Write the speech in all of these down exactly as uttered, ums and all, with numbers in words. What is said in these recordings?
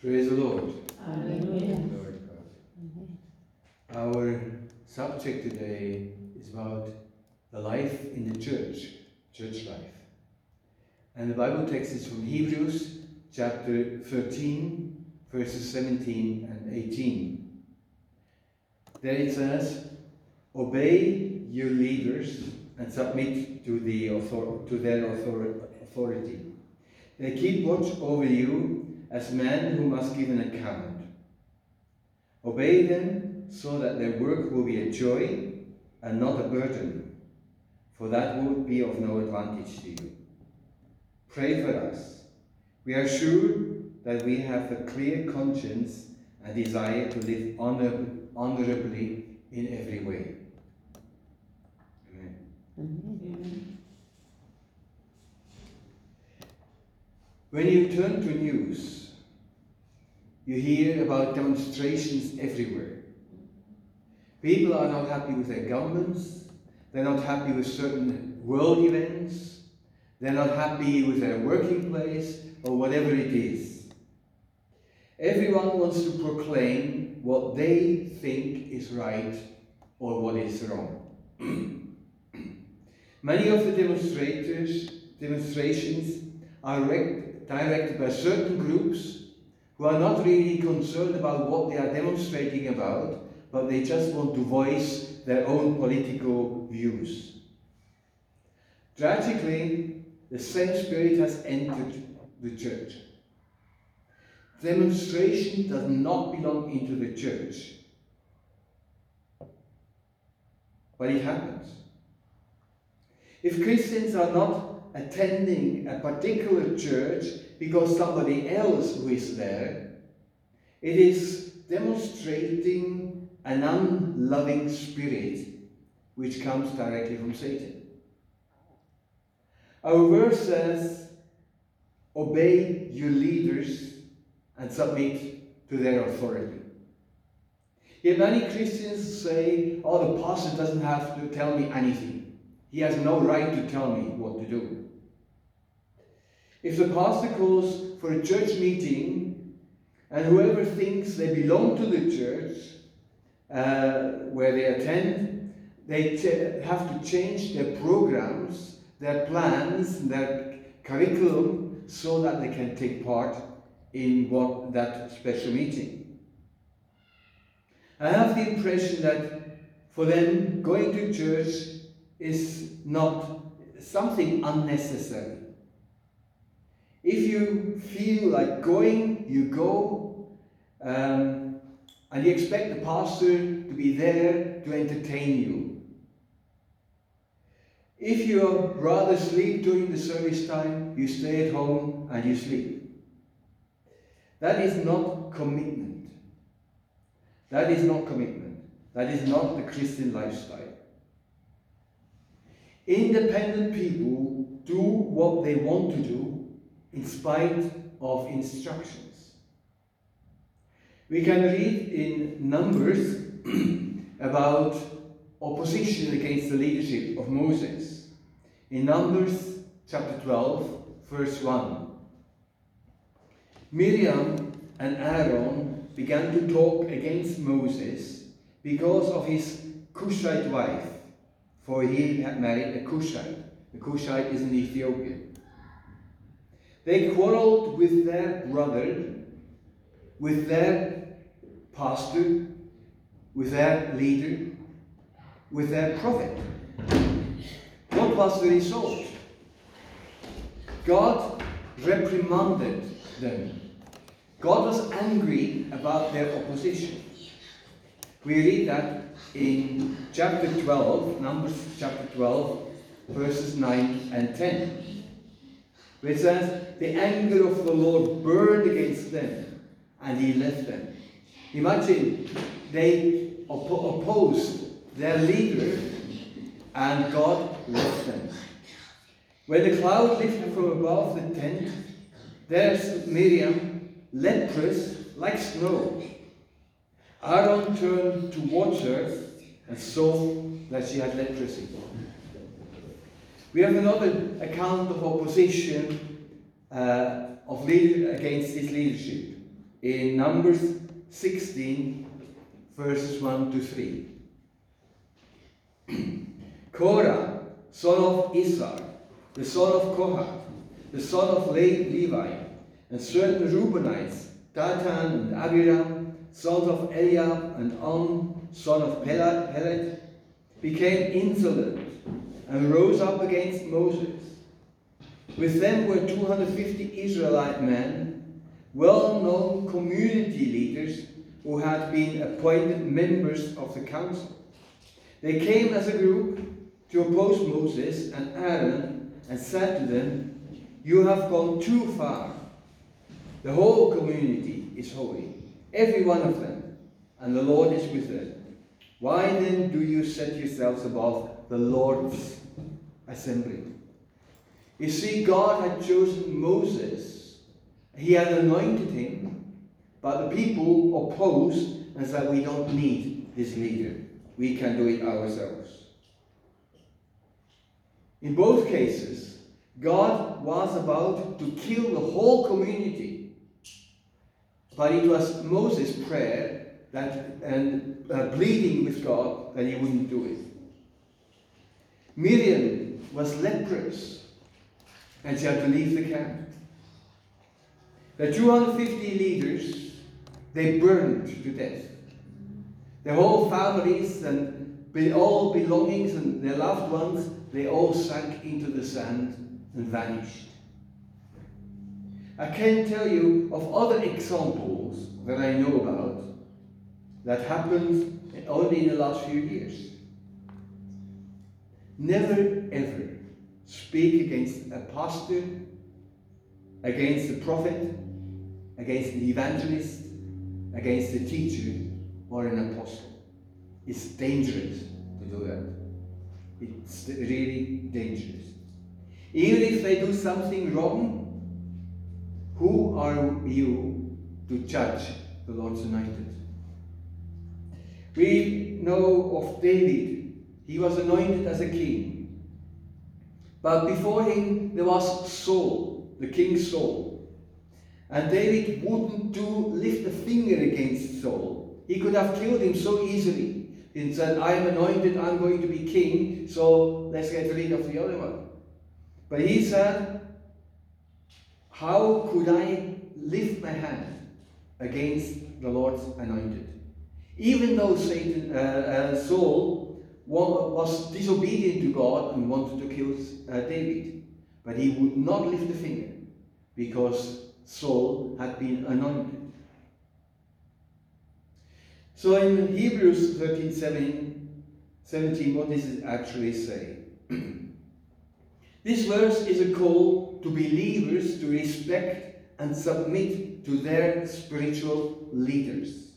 Praise the Lord. Hallelujah. Lord God. Our subject today is about the life in the church, church life. And the Bible text is from Hebrews chapter thirteen, verses seventeen and eighteen. There it says, "Obey your leaders and submit to, the author- to their author- authority. They keep watch over you as men who must give an account. Obey them so that their work will be a joy and not a burden, for that would be of no advantage to you. Pray for us. We are sure that we have a clear conscience and desire to live honor- honorably in every way." Amen. Amen. When you turn to news, you hear about demonstrations everywhere. People are not happy with their governments, they're not happy with certain world events, they're not happy with their working place, or whatever it is. Everyone wants to proclaim what they think is right or what is wrong. Many of the demonstrators, demonstrations are rec- directed by certain groups who are not really concerned about what they are demonstrating about, but they just want to voice their own political views. Tragically, the same spirit has entered the church. Demonstration does not belong into the church, but it happens. If Christians are not attending a particular church because somebody else who is there, it is demonstrating an unloving spirit which comes directly from Satan. Our verse says, "Obey your leaders and submit to their authority." Yet many Christians say, "Oh, the pastor doesn't have to tell me anything. He has no right to tell me what to do." If the pastor calls for a church meeting and whoever thinks they belong to the church uh, where they attend, they ch- have to change their programs, their plans, their curriculum so that they can take part in what that special meeting. I have the impression that for them going to church is not something unnecessary. If you feel like going, you go, um, and you expect the pastor to be there to entertain you. If you rather sleep during the service time, you stay at home and you sleep. That is not commitment. That is not commitment. That is not the Christian lifestyle. Independent people do what they want to do in spite of instructions. We can read in Numbers about opposition against the leadership of Moses. In Numbers chapter twelve, verse one. Miriam and Aaron began to talk against Moses because of his Cushite wife, for he had married a Cushite. The Cushite is an Ethiopian. They quarreled with their brother, with their pastor, with their leader, with their prophet. What was the result? God reprimanded them. God was angry about their opposition. We read that in chapter twelve, Numbers chapter twelve, verses nine and ten. Which says, "The anger of the Lord burned against them, and he left them." Imagine, they oppo- opposed their leader, and God left them. When the cloud lifted from above the tent, there's Miriam, leprous like snow. Aaron turned to watch her and saw that she had leprosy. We have another account of opposition uh, of leader against his leadership in Numbers sixteen, verses one to three. Korah, son of Issachar, the son of Kohath, the son of Levi, and certain Reubenites, Datan and Abiram, sons of Eliab, and On, son of Peled, Peled, became insolent and rose up against Moses. With them were two hundred fifty Israelite men, well-known community leaders who had been appointed members of the council. They came as a group to oppose Moses and Aaron and said to them, "You have gone too far. The whole community is holy, every one of them, and the Lord is with them. Why then do you set yourselves above the Lord's assembly?" You see, God had chosen Moses. He had anointed him, but the people opposed and said, "We don't need this leader. We can do it ourselves." In both cases, God was about to kill the whole community. But it was Moses' prayer that, and uh, pleading with God that he wouldn't do it. Miriam was leprous, and she had to leave the camp. The two hundred fifty leaders, they burned to death. Their whole families and all belongings and their loved ones, they all sank into the sand and vanished. I can tell you of other examples that I know about that happened only in the last few years. Never ever speak against a pastor, against a prophet, against an evangelist, against a teacher or an apostle. It's dangerous to do that. It's really dangerous. Even if they do something wrong, who are you to judge the Lord's anointed? We know of David. He was anointed as a king. But before him there was Saul, the king Saul. And David wouldn't do lift a finger against Saul. He could have killed him so easily. He said, "I'm anointed, I'm going to be king, so let's get rid of the other one." But he said, "How could I lift my hand against the Lord's anointed?" Even though Satan, uh, uh, Saul was disobedient to God and wanted to kill uh, David, but he would not lift a finger because Saul had been anointed. So in Hebrews thirteen seventeen, what does it actually say? This verse is a call to believers to respect and submit to their spiritual leaders.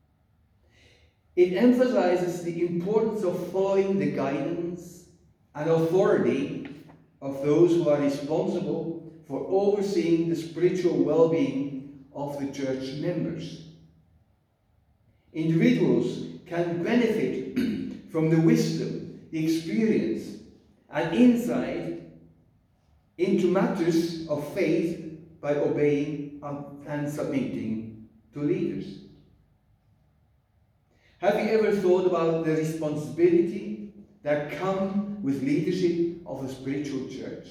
It emphasizes the importance of following the guidance and authority of those who are responsible for overseeing the spiritual well-being of the church members. Individuals can benefit from the wisdom, the experience, and insight into matters of faith by obeying and submitting to leaders. Have you ever thought about the responsibility that comes with leadership of a spiritual church?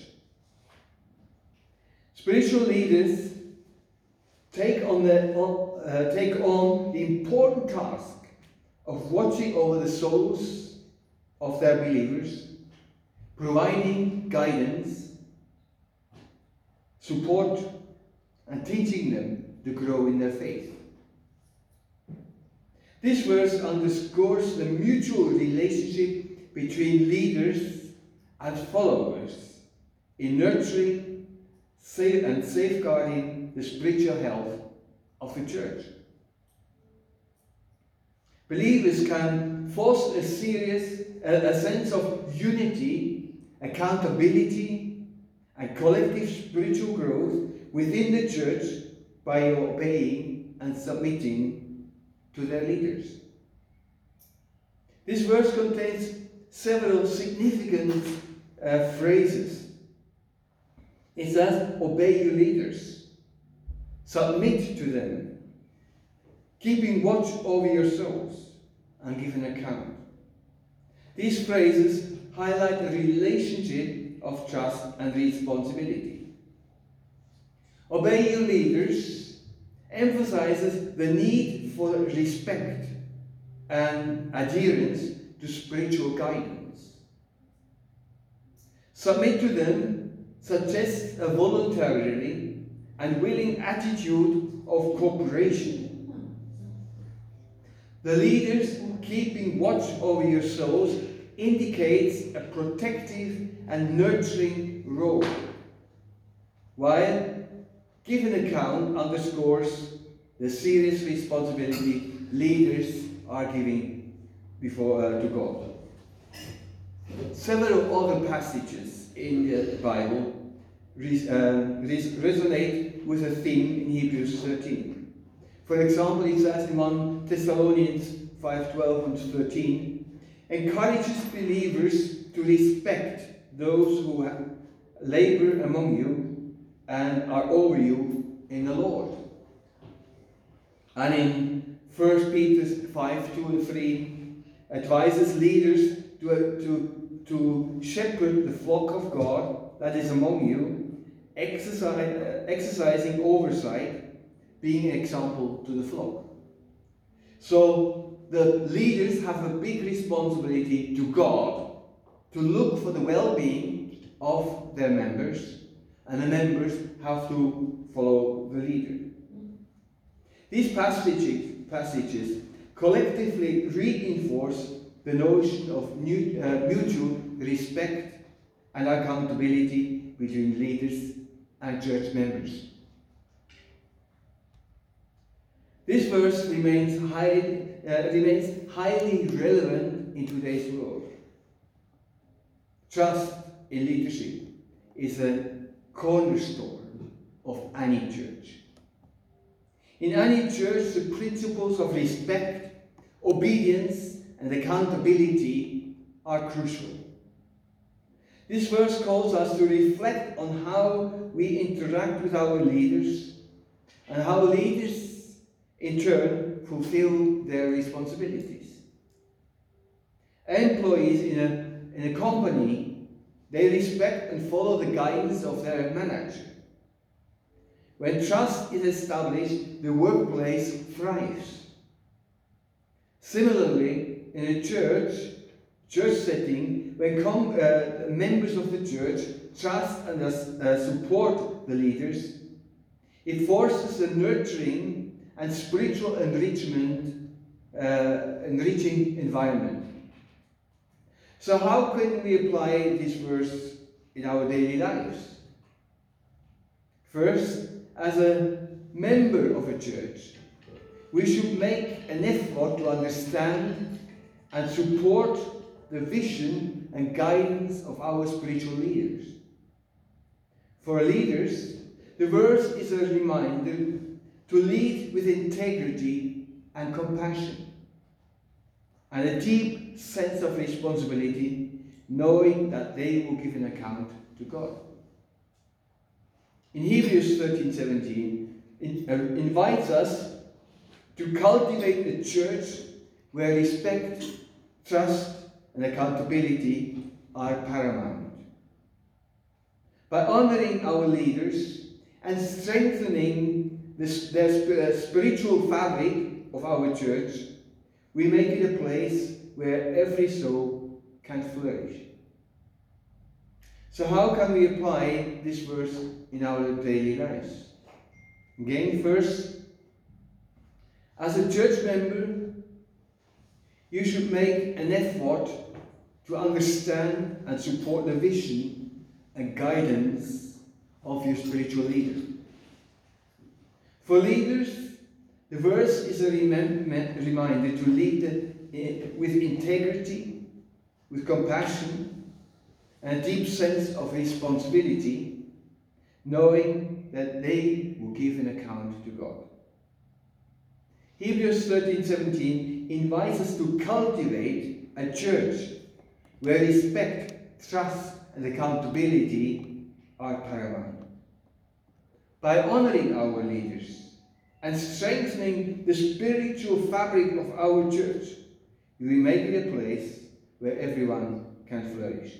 Spiritual leaders take on, the, uh, take on the important task of watching over the souls of their believers, providing guidance, support, and teaching them to grow in their faith. This verse underscores the mutual relationship between leaders and followers in nurturing and safeguarding the spiritual health of the church. Believers can foster a serious, a, a sense of unity, accountability, and collective spiritual growth within the church by obeying and submitting to their leaders. This verse contains several significant uh, phrases. It says, obey your leaders, submit to them, keeping watch over your souls, and give an account. These phrases highlight a relationship of trust and responsibility. Obey your leaders emphasizes the need for respect and adherence to spiritual guidance. Submit to them suggests a voluntary and willing attitude of cooperation. The leaders keeping watch over your souls indicates a protective and nurturing role, while give an account underscores the serious responsibility leaders are giving before uh, to God. Several other passages in the Bible res uh, res resonate with a theme in Hebrews thirteen. For example, it says in First Thessalonians five twelve and thirteen, encourages believers to respect those who labor among you and are over you in the Lord. And in First Peter five two and three, advises leaders to, uh, to, to shepherd the flock of God that is among you, exercise, uh, exercising oversight, being an example to the flock. So the leaders have a big responsibility to God to look for the well-being of their members, and the members have to follow the leader. These passages, passages collectively reinforce the notion of new, uh, mutual respect and accountability between leaders and church members. This verse remains highly, uh, remains highly relevant in today's world. Trust in leadership is a cornerstone of any church. In any church, the principles of respect, obedience, and accountability are crucial. This verse calls us to reflect on how we interact with our leaders and how leaders in turn fulfill their responsibilities. Employees in a, in a company, they respect and follow the guidance of their manager. When trust is established, the workplace thrives. Similarly, in a church, church setting, when com uh, members of the church trust and uh, support the leaders, it forces a nurturing and spiritual enrichment, uh, enriching environment. So how can we apply this verse in our daily lives? First, as a member of a church, we should make an effort to understand and support the vision and guidance of our spiritual leaders. For leaders, the verse is a reminder to lead with integrity and compassion, and a deep sense of responsibility, knowing that they will give an account to God. In Hebrews thirteen seventeen, it uh, invites us to cultivate a church where respect, trust, and accountability are paramount. By honoring our leaders and strengthening this, the spiritual fabric of our church, we make it a place where every soul can flourish. So how can we apply this verse in our daily lives? Again, first, as a church member, you should make an effort to understand and support the vision and guidance of your spiritual leader. For leaders, the verse is a reminder to lead with integrity, with compassion, and a deep sense of responsibility, knowing that they will give an account to God. Hebrews thirteen seventeen invites us to cultivate a church where respect, trust, and accountability are paramount. By honoring our leaders and strengthening the spiritual fabric of our church, we make it a place where everyone can flourish.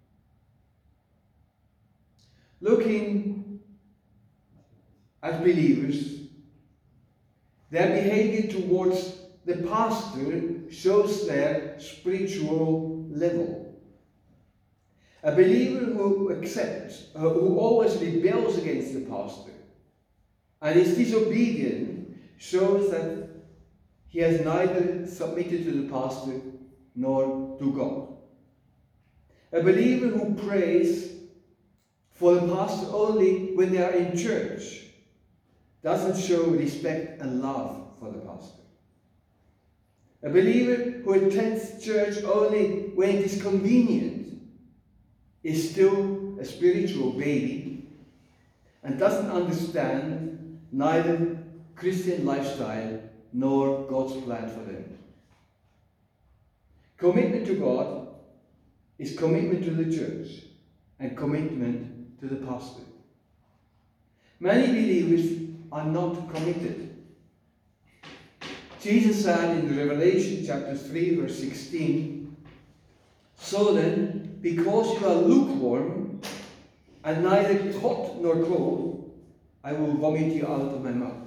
Looking at believers, their behavior towards the pastor shows their spiritual level. A believer who accepts, uh, who always rebels against the pastor and is disobedient shows that he has neither submitted to the pastor nor to God. A believer who prays for the pastor only when they are in church doesn't show respect and love for the pastor. A believer who attends church only when it is convenient is still a spiritual baby and doesn't understand neither Christian lifestyle nor God's plan for them. Commitment to God is commitment to the church and commitment to the pastor. Many believers are not committed. Jesus said in Revelation chapter three verse sixteen, "So then, because you are lukewarm and neither hot nor cold, I will vomit you out of my mouth."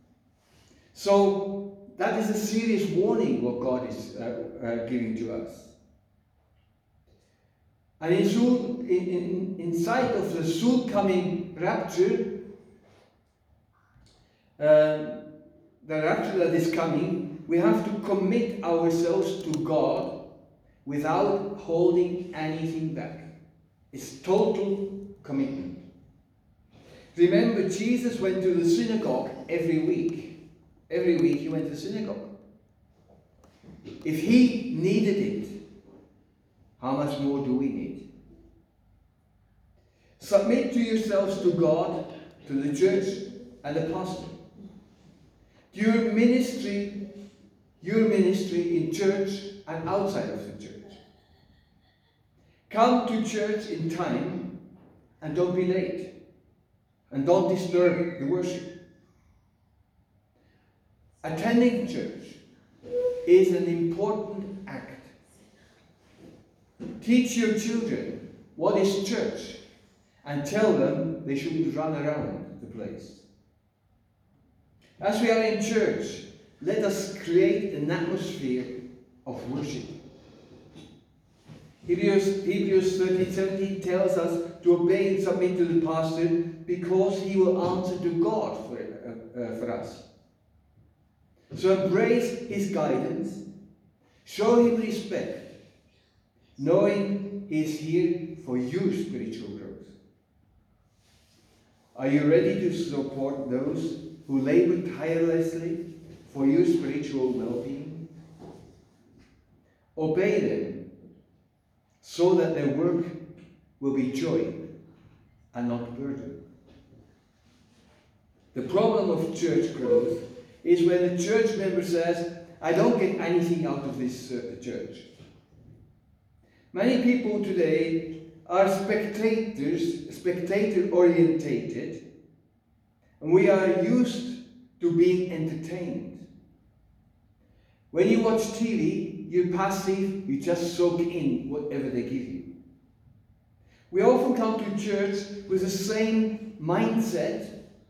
So that is a serious warning what God is uh, uh, giving to us. And in, soon, in, in, in sight of the soon coming rapture, uh, the rapture that is coming, we have to commit ourselves to God without holding anything back. It's total commitment. Remember, Jesus went to the synagogue every week. Every week he went to the synagogue. If he needed it, how much more do we need? Submit to yourselves to God, to the church, and the pastor. Your ministry, your ministry in church and outside of the church. Come to church in time and don't be late. And don't disturb the worship. Attending church is an important act. Teach your children what is church and tell them they shouldn't run around the place. As we are in church, let us create an atmosphere of worship. Hebrews, Hebrews thirteen seventeen tells us to obey and submit to the pastor because he will answer to God for, uh, uh, for us. So embrace his guidance, show him respect, knowing he is here for your spiritual growth. Are you ready to support those who labor tirelessly for your spiritual well-being? Obey them so that their work will be joy and not burden. The problem of church growth is when a church member says, "I don't get anything out of this uh, church." Many people today are spectators, spectator-orientated, and we are used to being entertained. When you watch T V, you're passive, you just soak in whatever they give you. We often come to church with the same mindset,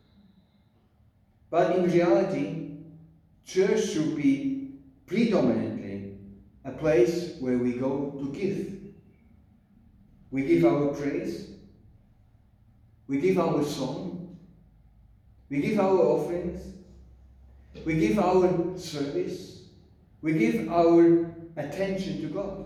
but in reality, church should be predominantly a place where we go to give. We give our praise, we give our song, we give our offerings, we give our service, we give our attention to God.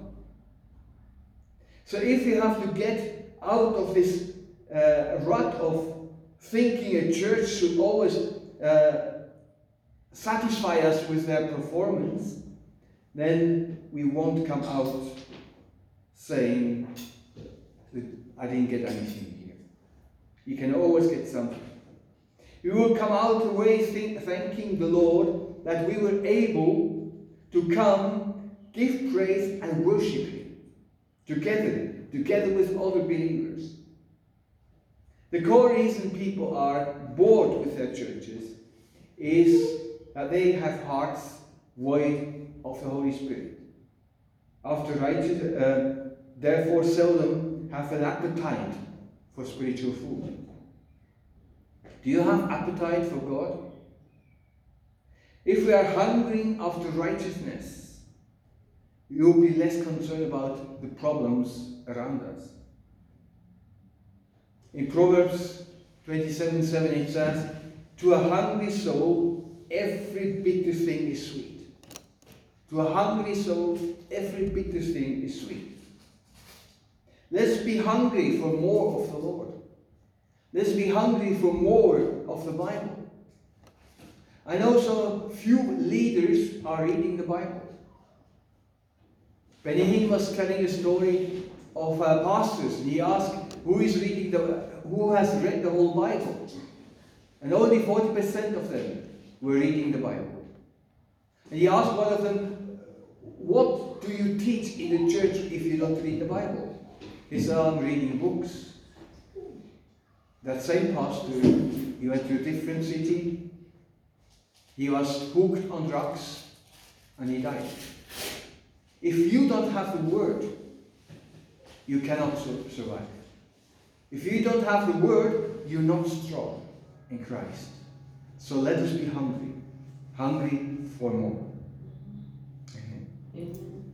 So if you have to get out of this uh, rut of thinking a church should always uh, satisfy us with their performance, then we won't come out saying, "I didn't get anything here." You can always get something. We will come out away think, thanking the Lord that we were able to come, give praise and worship Him together, together with other believers. The core reason people are bored with their churches is that they have hearts void of the Holy Spirit. After righteous, uh, therefore seldom have an appetite for spiritual food. Do you have appetite for God? If we are hungering after righteousness, you will be less concerned about the problems around us. In Proverbs twenty-seven seven it says, "To a hungry soul, every bitter thing is sweet." To a hungry soul, every bitter thing is sweet. Let's be hungry for more of the Lord. Let's be hungry for more of the Bible. I know so few leaders are reading the Bible. Benny Hinn was telling a story of uh, pastors. He asked who is reading the, who has read the whole Bible, and only forty percent of them were reading the Bible. And he asked one of them, "What do you teach in the church if you don't read the Bible?" He said, "I'm reading books." That same pastor, he went to a different city. He was hooked on drugs and he died. If you don't have the word, you cannot survive. If you don't have the word, you're not strong in Christ. So let us be hungry, hungry for more. Amen. Amen.